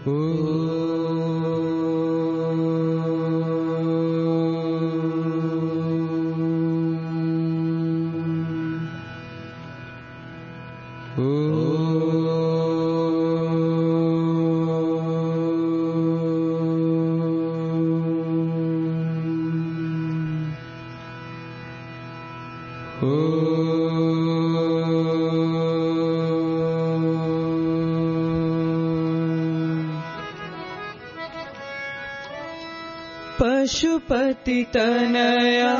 पशुपति तनया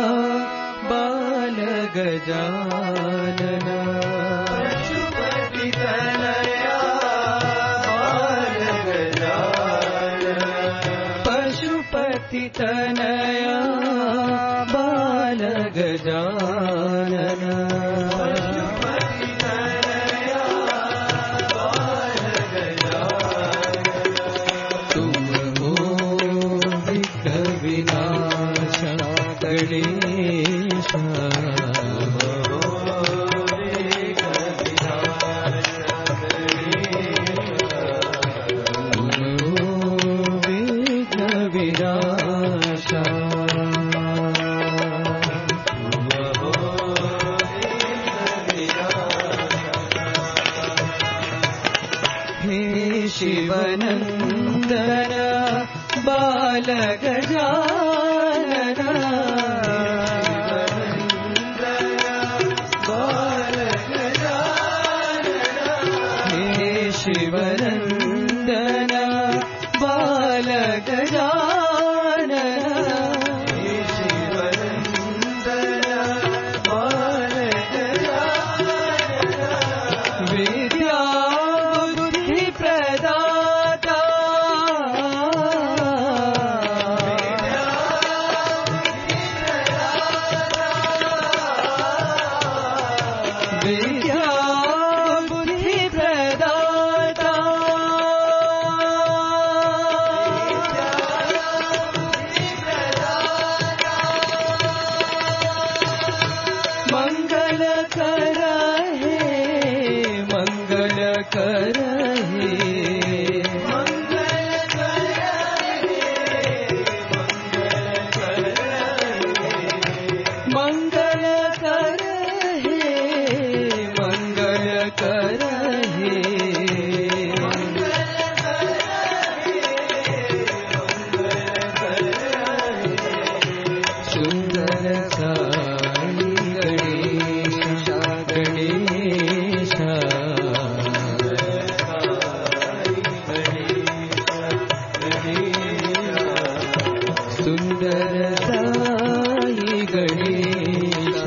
बाल गजानन पशुपति तनया बाल गजानन पशुपति तनया बाल गजानन पशुपति तनया बाल गजानन तुम हो विनाश गणेश हे शिवनंदन बाल गजानन बाल गजानन हे शिवनंदन बाल गजानन हे शिवनंदन बाल गजानन विद्या बुद्धि प्रदाता विद्या बुद्धि प्रदाता मंगल कर हे मंगल कर हे मंगल कर मंगल कर हे मंगल कर हे सुंदर साई गणेश गणेश सुंदर साई गणेश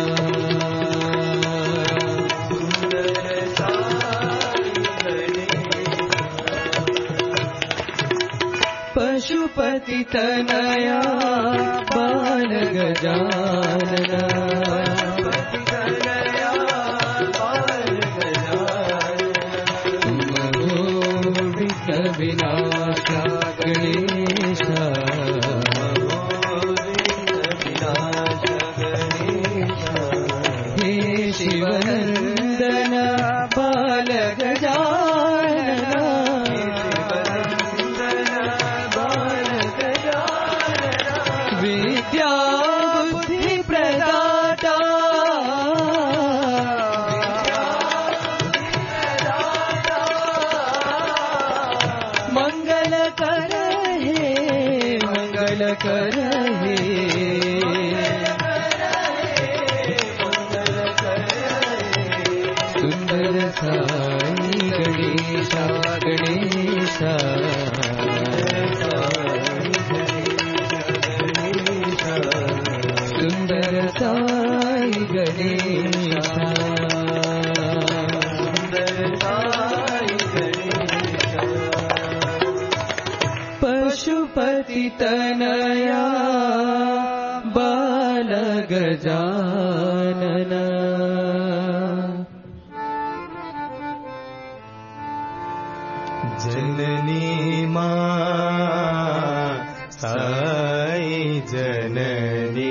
पशुपति तनया बाल गजानन तुम हो विघ्न विनाश गणेश हे शिवनंदन बाल गजानन विद्या बुद्धि प्रदाता मंगल कर हे मंगल कर हे सुंदर साई गणेश गणेश सुंदर साई गणेश पशुपति तनया बाल गजानन जननी मां साई जननी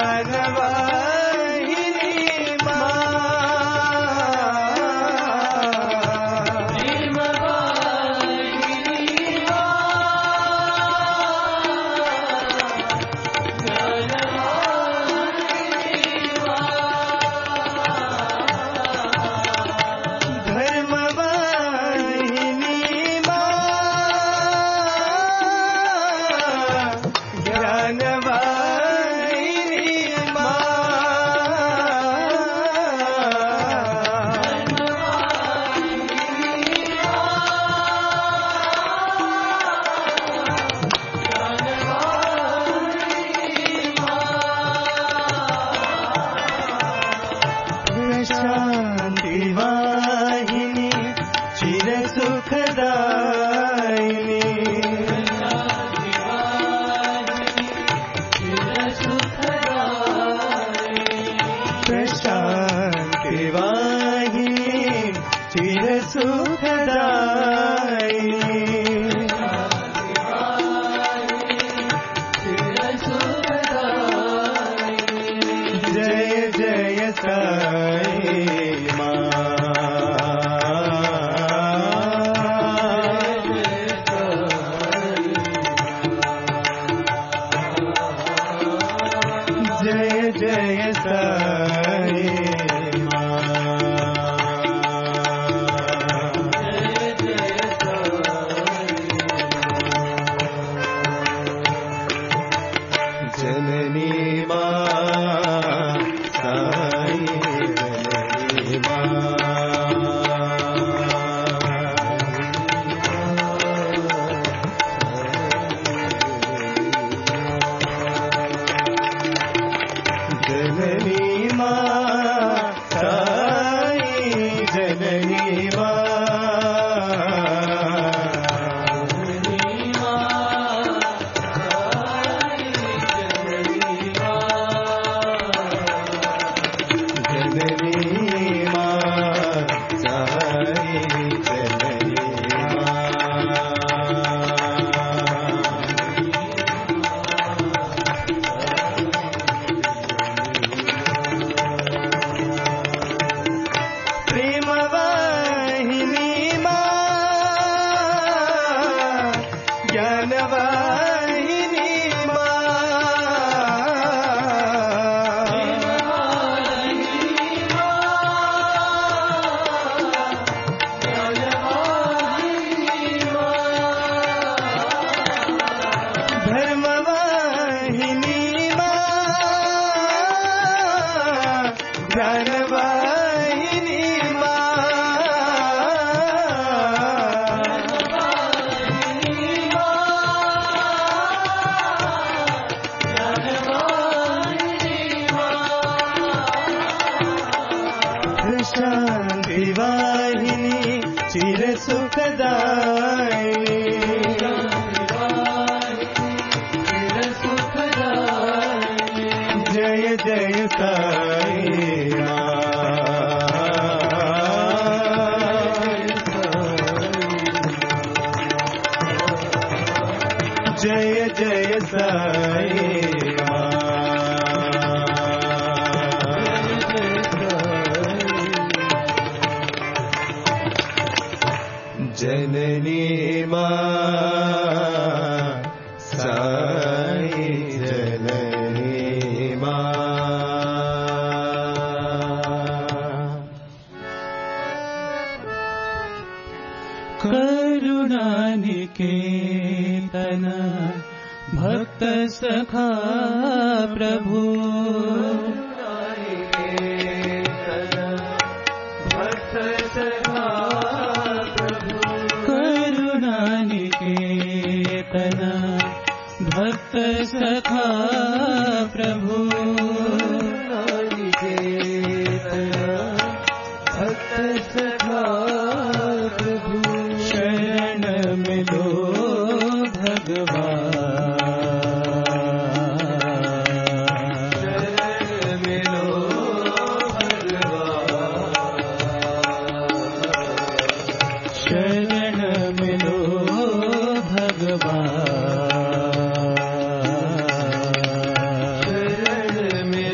शरण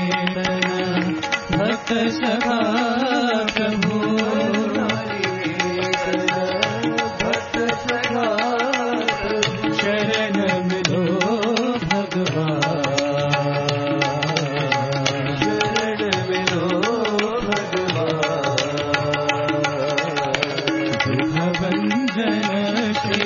भक्त सखा प्रभु शरण मिलो भगवान शरण मिलो भगवान दुख भंजन श्री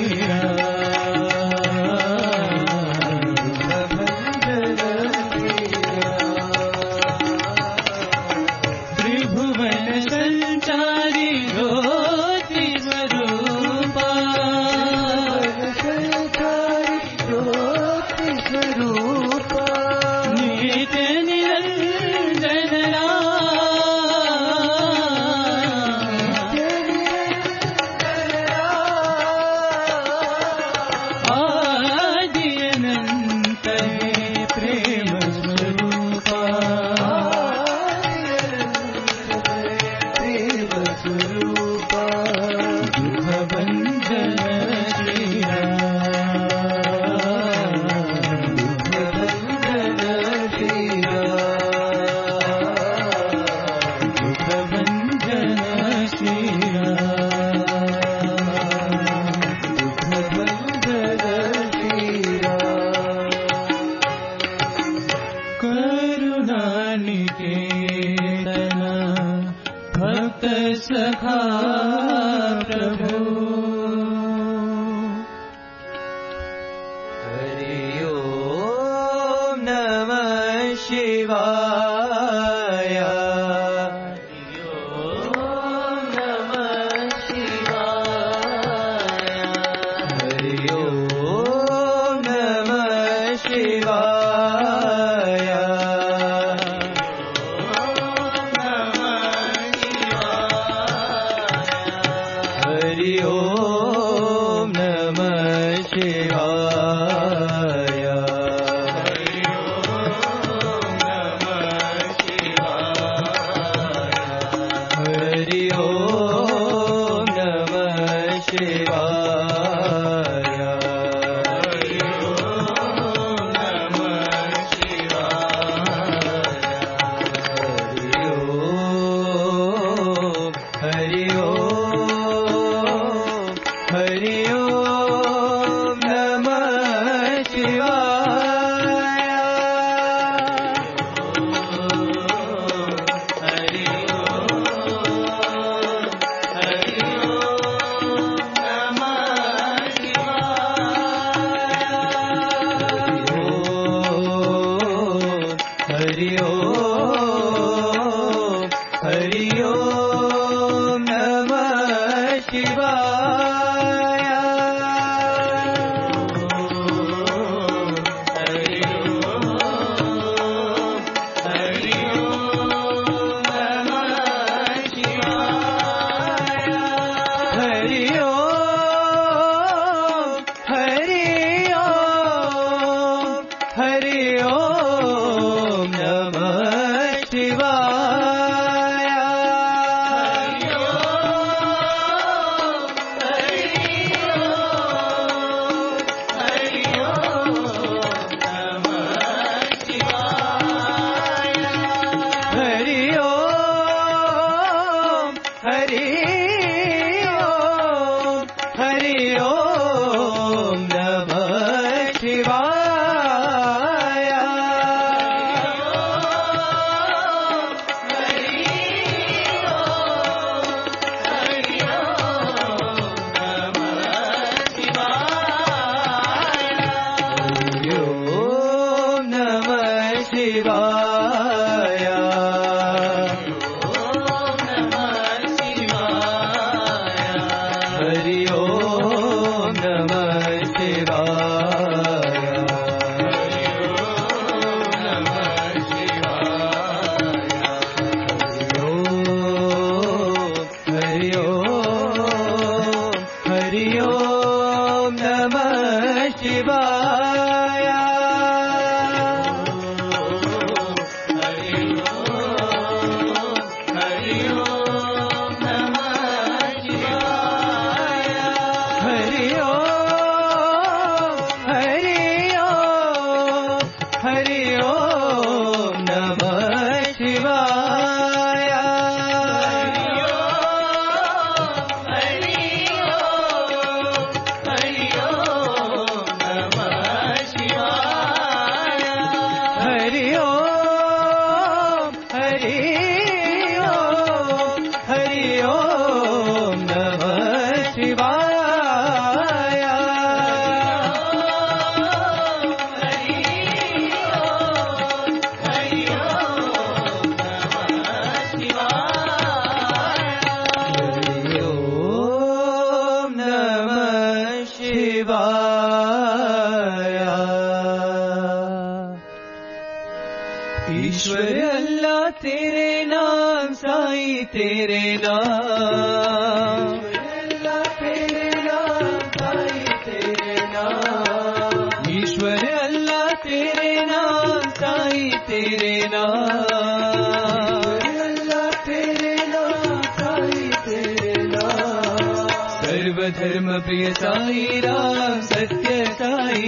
ईश्वर अल्लाह तेरे नाम साई तेरे नाम, अल्लाह तेरे नाम साई तेरे नाम, ईश्वर अल्लाह तेरे नाम साई तेरे नाम, अल्लाह तेरे नाम साई तेरे नाम, सर्वधर्म प्रिय साई राम सत्य साई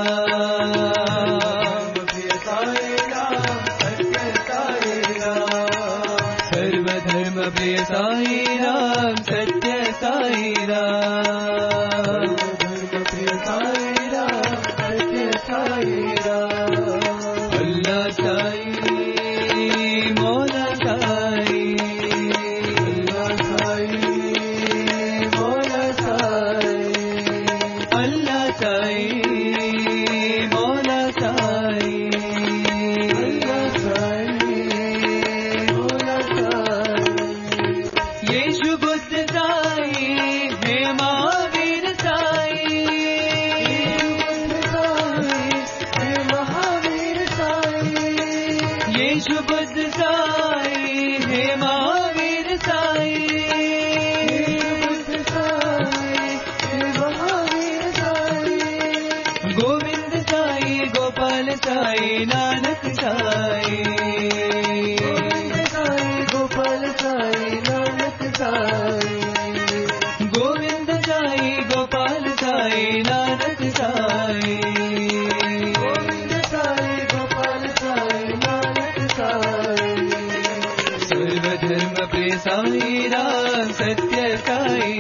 राम, प्रिय साई राम सत्य साई राम, सर्वधर्म प्रिय साई राम सत्य साई राम, सर्वधर्म प्रिय साई राम सत्य साई राम, अल्लाह साई मौला साई, अल्लाह साई मौला साई, अल्लाह साई मौला साई, अल्लाह साई मौला साई, येशु बुद्ध साई हे महावीर साई, हे महावीर साई, येशु बुद्ध साई हे महावीर साई, गोविंद साई गोपाल साई नानक साई, गोविंद साई गोपाल साई नानक साई, गोविंद साई गोपाल साई नानक साई, गोविंद साई गोपाल साई नानक साई, सर्वधर्म प्रिय साई राम सत्य साई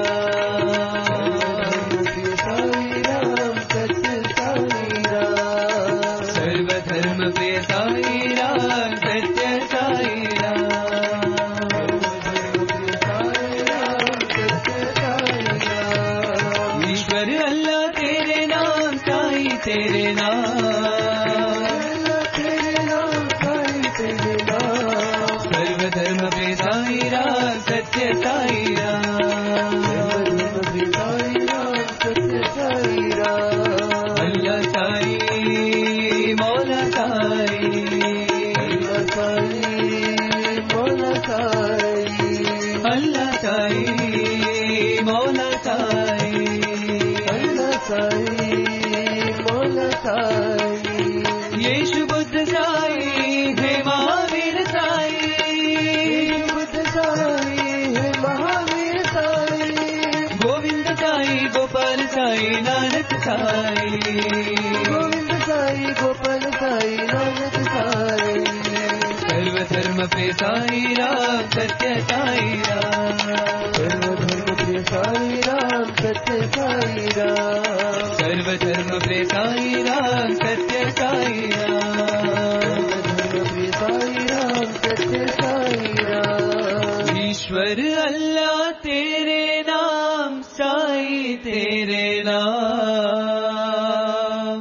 राम, साई राम सत्य साई राम, सर्वधर्म प्रिय साई राम सत्य साई राम, साई राम सत्य साई राम, ईश्वर अल्लाह तेरे नाम साई तेरे नाम, अल्लाह तेरे नाम साई तेरे नाम, सर्वधर्म प्रिय साई राम सत्य साई राम, सर्वधर्म प्रिय साई राम सत्य साई राम, अल्लाह साई मौला साई, अल्लाह साई मौला साई, अल्लाह साई मौला साई, अल्लाह साई मौला साई, येशु बुद्ध साई हे महावीर साई, बुद्ध साई हे महावीर साई, गोविंद साई गोपाल साई नानक साई, गोविंद साई गोपाल साई नानक साई, सर्वधर्म प्रिय साई राम सत्य साई राम, सर्वधर्म प्रिय साई राम सत्य साई राम, सर्वधर्म प्रिय साई राम सत्य साई राम, सर्वधर्म प्रिय साई राम सत्य साई राम, ईश्वर अल्लाह तेरे नाम साई तेरे नाम,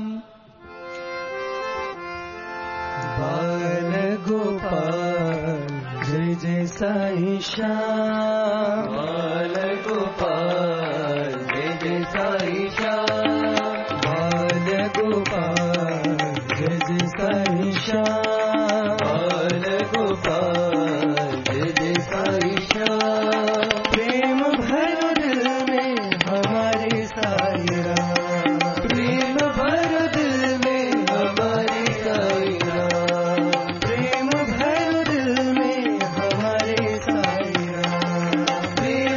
बाल गोपाल जय जय साई श्याम, बाल गोपाल जय जय साई श्याम, बाल गोपाल जय जय साई श्याम, बाल गोपाल जय जय साई श्याम, प्रेम भरो दिल में हमारे साई राम, प्रेम भरो दिल में हमारे साई राम, प्रेम भरो दिल में हमारे साई राम, प्रेम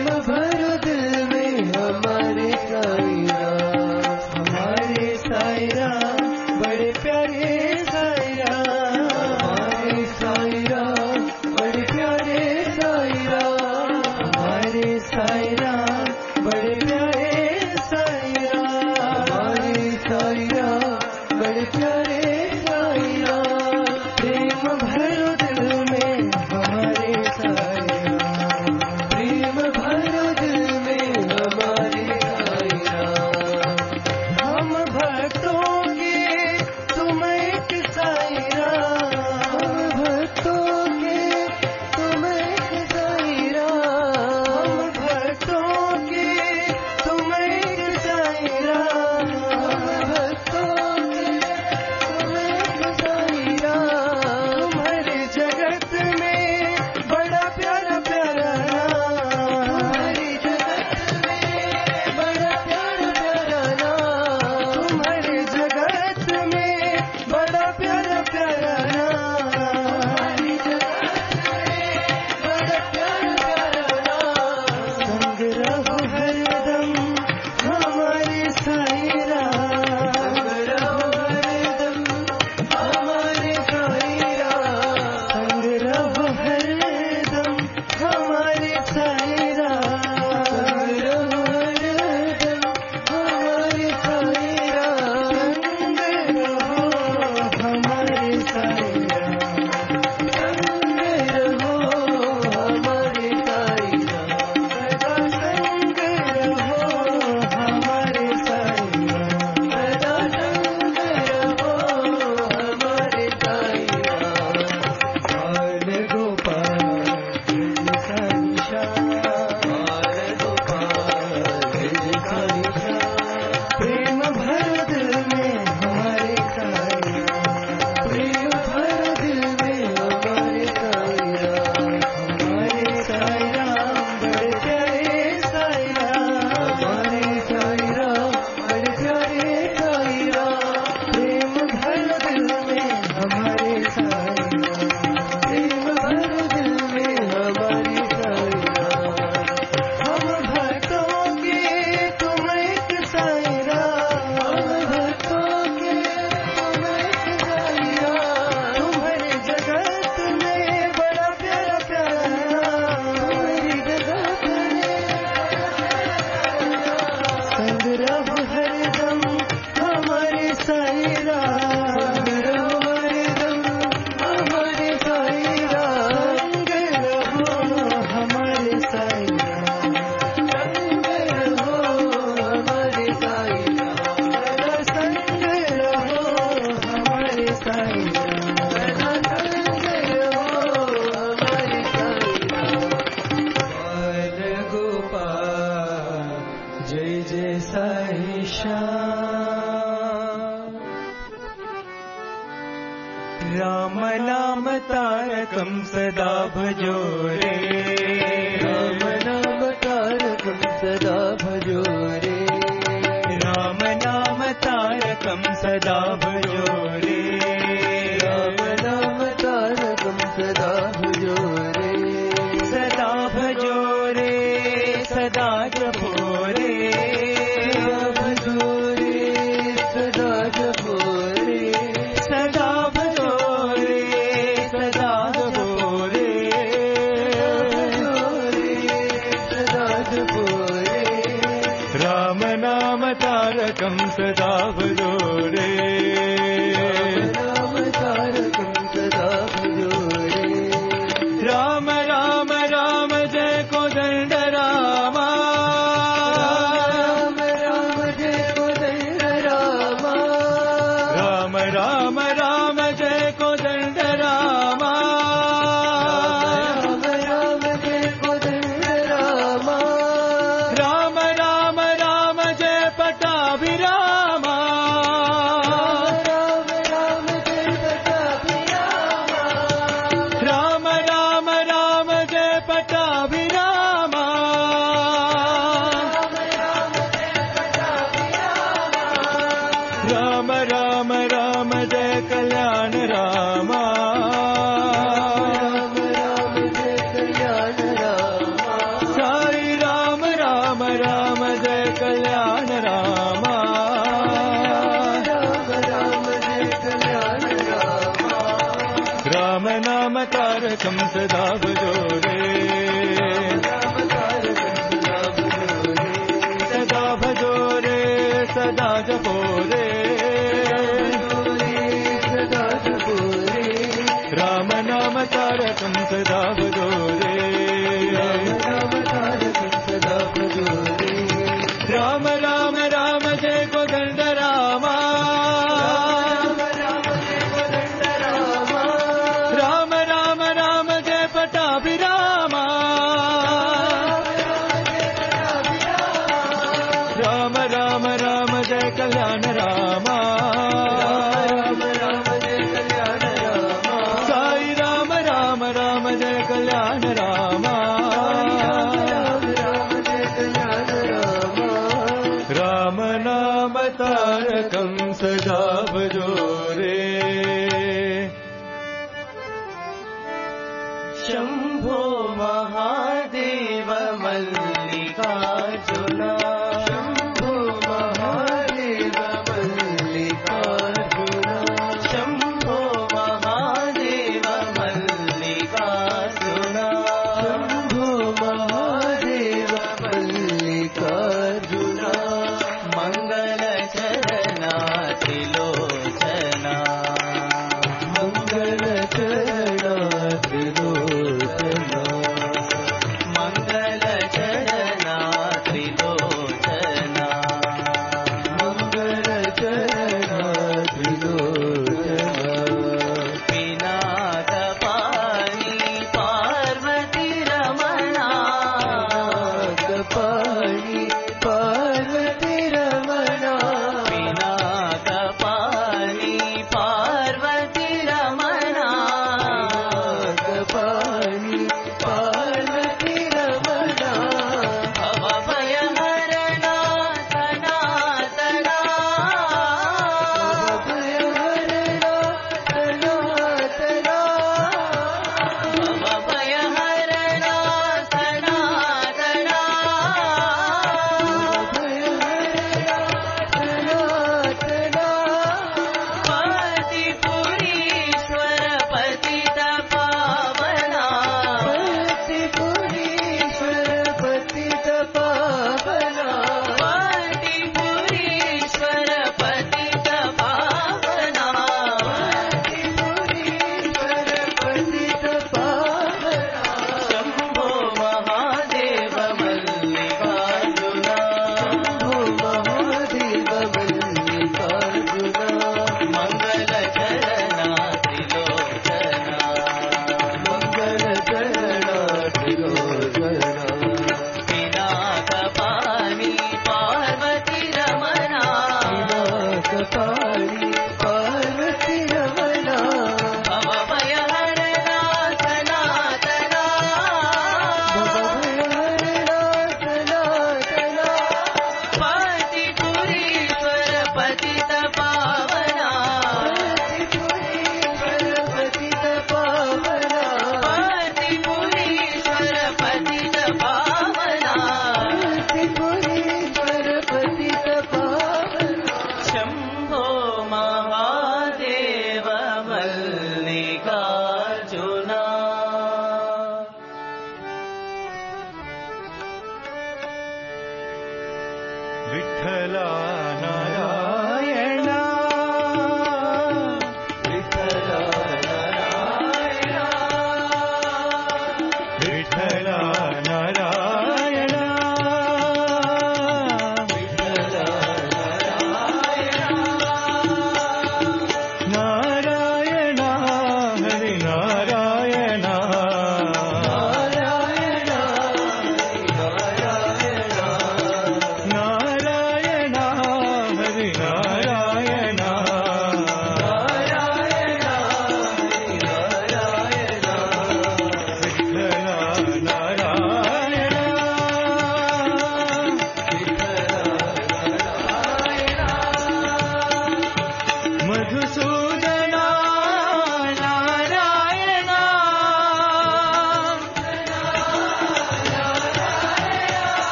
सदा भजो रे राम नाम तारकं सदा भजो रे राम नाम तारकं सदा भजो रे राम नाम तारकं सदा भजो रे सदा भजो रे सदा जपो रे भजो रे सदा जपो रे सदा भजो रे सदा जपो रे सदा जपो रे राम नाम तारकं सदा भजो रे राम तारकं सदा भजो रे राम राम राम जय कोदंड रामा राम राम जय कोदंड रामा राम राम राम जय कोदंड रामा राम राम जय कोदंड रामा राम राम राम जय पटाभिरामा राम राम जय पटाभिरामा राम राम राम जय पटाभिरामा राम राम राम जय कल्याण रामा राम राम जय कल्याण रामा साई राम राम राम जय कल्याण रामा राम राम जय कल्याण रामा राम नाम तारकं सदा भजो रे राम तारकं सदा भजो रे सदा भजो रे सदा जपो रे सदा जपो रे राम नाम तारकं सदा भजो रे राम तारकं सदा भजो रे राम राम राम जय कोदंड रामा राम जय कोदंड रामा राम राम राम जय पटाभिरामा राम राम राम जय कल्याण रामा राम राम जय कल्याण रामा साई राम राम राम जय कल्याण रामा राम राम जय कल्याण रामा राम नाम तारकं सदा भजो रे शंभो महादेव मल्लिकार्जुना शंभो महादेव मल्लिकार्जुना शंभो महादेव मल्लिकार्जुना शंभो महादेव मल्लिकार्जुना मंगल चरणा त्रिलोचना मंगल चरणा त्रिलोचना मंगल चरणा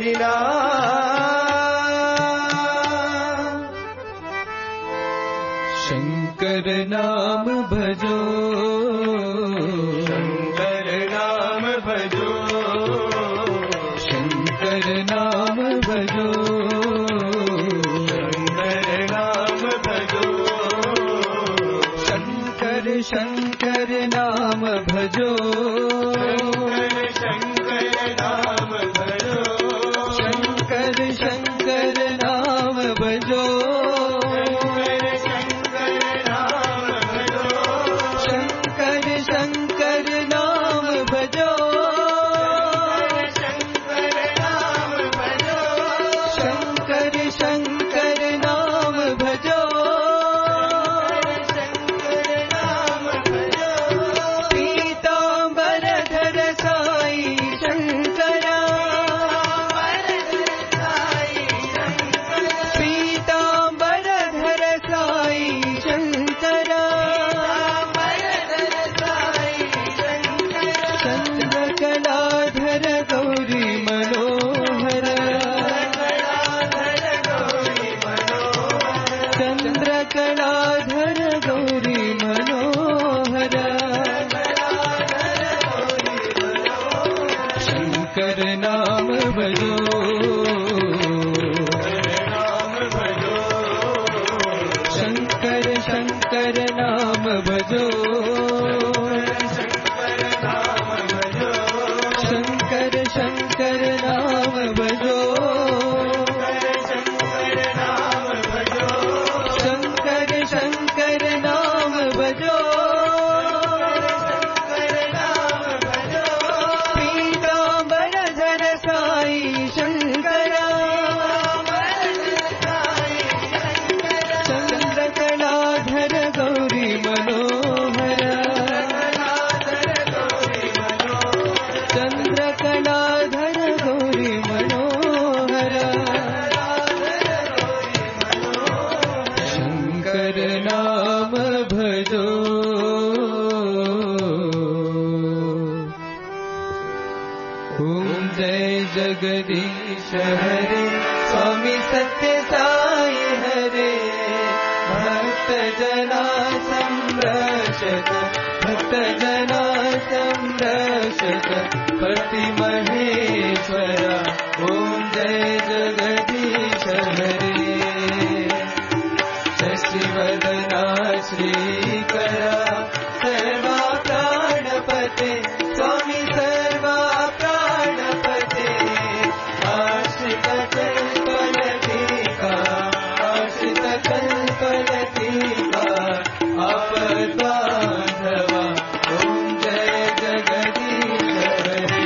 हरिनाम। शंकर नाम भजो, शंकर नाम भजो, शंकर नाम भजो, शंकर नाम भजो, शंकर शंकर नाम भजो, शंकर नाम भजो, शंकर शंकर नाम भजो, शंकर शंकर नाम भजो, शंकर शंकर नाम भजो, पीतांबरधर साई शंकरा, पीतांबरधर साई शंकरा, चंद्रकलाधर गौरी मनोहर, चंद्रकलाधर गौरी मनोहर, शंकर नाम भजो, शंकर शंकर नाम भजो, शंकर शंकर नाम भजो, शंकर शंकर नाम भजो, पीतांबरधर साई शंकरा, चंद्रकलाधर गौरी मनोहर, चंद्रकलाधर गौरी मनोहर, शंकर नाम भजो। ओम जय जगदीश हरे, स्वामी सत्य साई हरे, भक्त जना संरक्षक, भक्त जना संरक्षक, पति महेश्वरा। ओम जय जगदीश हरे, शशिवदना श्रीकरा, सर्वा प्राणपते, स्वामी सर्वा प्राणपते, आश्रित कल्पलतिका, आश्रित कल्पलतिका, आपद्बान्धवा। ओम जय जगदीश हरे,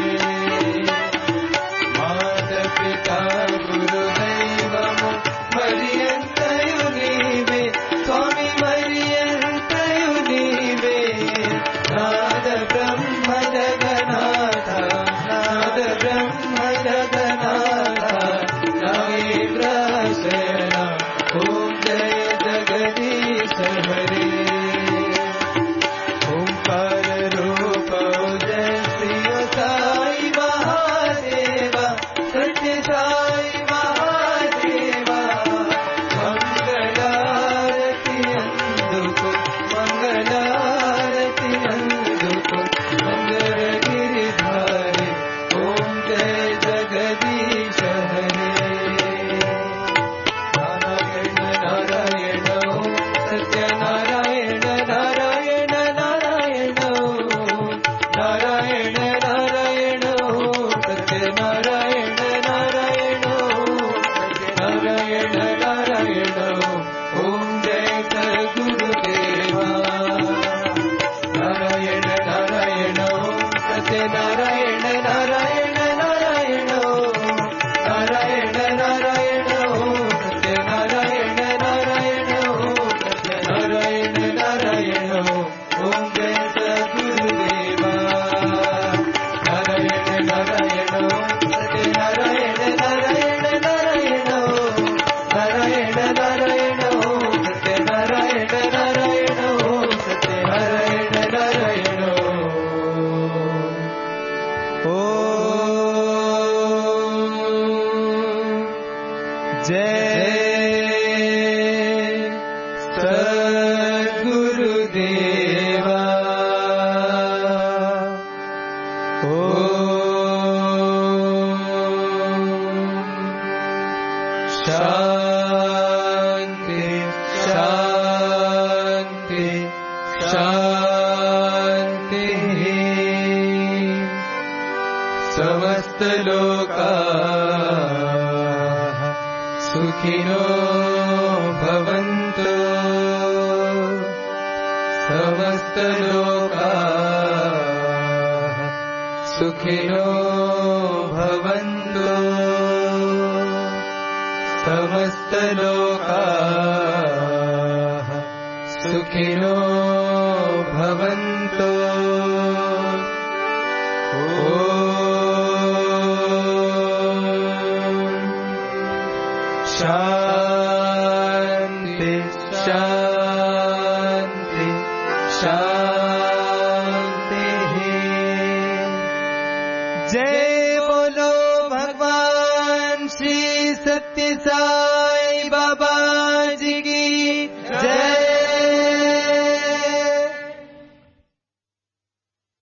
माता गुरुदैवमो मरियन्तयु नीवे, स्वामी मरियन्तयु नीवे, नाद ब्रह्म जगन्नाथ, नाद ब्रह्म जगन्नाथ, नागेन्द्राशयन। ओम जय जगदीश हरे, ओंकार रूप जय श्री साई महादेवा, सत्य साई महादेवा, मंगलारति अंदुको, मंगलारति अंदुको, मंगल गिरिधारी। ओम जय जगदीश हरे, नारायण नारायण सत्य नारायण नारायण नारायण, नारायण नारायण सत्य नारायण नारायण, नारायण नारायण। ओम जय सद्गुरुदेवा, नारायण नारायण सत्य नारायण नारायण नारायण, नारायण नारायण सत्य नारायण नारायण, सत्य नारायण नारायण। ओम जय सद्गुरुदेवा, नारायण नारायण सत्य नारायण नारायण नारायण, नारायण नारायण सत्य नारायण नारायण, सत्य नारायण नारायण। जय सद्गुरुदेवा। शांति शांति शांति। समस्त लोकाः सुखिनो भवन्तु। समस्त लोकाः सुखिनो भवन्तु। समस्त लोकाः सुखिनो भवन्तु। शांति शांति शांति। जय बोलो भगवान श्री सत्य साई